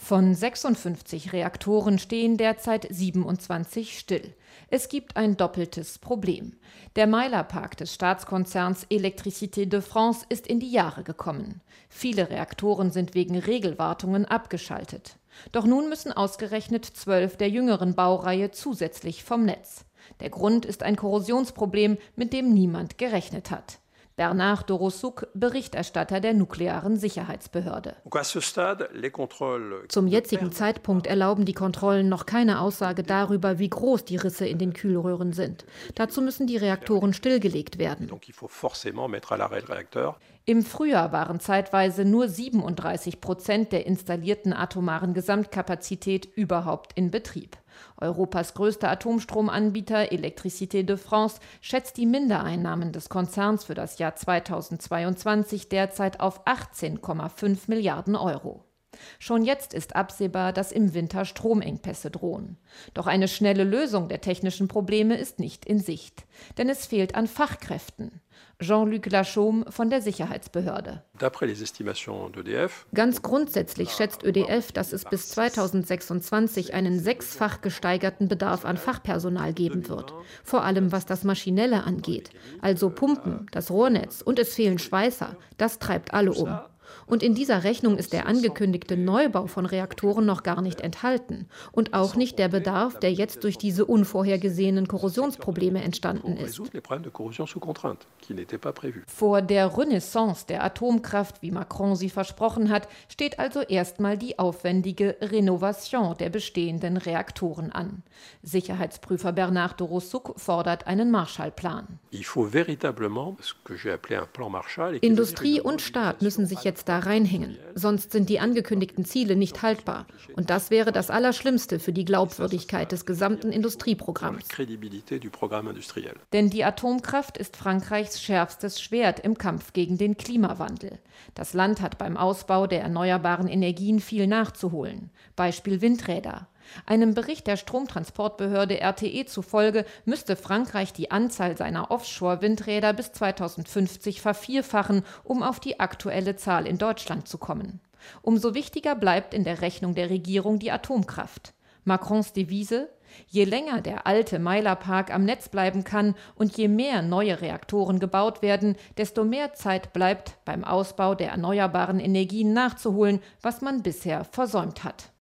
Von 56 Reaktoren stehen derzeit 27 still. Es gibt ein doppeltes Problem. Der Meilerpark des Staatskonzerns Électricité de France ist in die Jahre gekommen. Viele Reaktoren sind wegen Regelwartungen abgeschaltet. Doch nun müssen ausgerechnet 12 der jüngeren Baureihe zusätzlich vom Netz. Der Grund ist ein Korrosionsproblem, mit dem niemand gerechnet hat. Bernard Doroszuk, Berichterstatter der nuklearen Sicherheitsbehörde. Zum jetzigen Zeitpunkt erlauben die Kontrollen noch keine Aussage darüber, wie groß die Risse in den Kühlröhren sind. Dazu müssen die Reaktoren stillgelegt werden. Im Frühjahr waren zeitweise nur 37% der installierten atomaren Gesamtkapazität überhaupt in Betrieb. Europas größter Atomstromanbieter Électricité de France schätzt die Mindereinnahmen des Konzerns für das Jahr 2022 derzeit auf 18,5 Milliarden Euro. Schon jetzt ist absehbar, dass im Winter Stromengpässe drohen. Doch eine schnelle Lösung der technischen Probleme ist nicht in Sicht. Denn es fehlt an Fachkräften. Jean-Luc Lachaume von der Sicherheitsbehörde. Ganz grundsätzlich schätzt ÖDF, dass es bis 2026 einen 6-fach gesteigerten Bedarf an Fachpersonal geben wird. Vor allem was das Maschinelle angeht. Also Pumpen, das Rohrnetz und es fehlen Schweißer. Das treibt alle um. Und in dieser Rechnung ist der angekündigte Neubau von Reaktoren noch gar nicht enthalten. Und auch nicht der Bedarf, der jetzt durch diese unvorhergesehenen Korrosionsprobleme entstanden ist. Vor der Renaissance der Atomkraft, wie Macron sie versprochen hat, steht also erstmal die aufwendige Renovation der bestehenden Reaktoren an. Sicherheitsprüfer Bernard Doroszuk fordert einen Marshallplan. Industrie und Staat müssen sich jetzt da reinhängen. Sonst sind die angekündigten Ziele nicht haltbar. Und das wäre das Allerschlimmste für die Glaubwürdigkeit des gesamten Industrieprogramms. Denn die Atomkraft ist Frankreichs schärfstes Schwert im Kampf gegen den Klimawandel. Das Land hat beim Ausbau der erneuerbaren Energien viel nachzuholen. Beispiel Windräder. Einem Bericht der Stromtransportbehörde RTE zufolge müsste Frankreich die Anzahl seiner Offshore-Windräder bis 2050 vervierfachen, um auf die aktuelle Zahl in Deutschland zu kommen. Umso wichtiger bleibt in der Rechnung der Regierung die Atomkraft. Macrons Devise: Je länger der alte Meilerpark am Netz bleiben kann und je mehr neue Reaktoren gebaut werden, desto mehr Zeit bleibt, beim Ausbau der erneuerbaren Energien nachzuholen, was man bisher versäumt hat.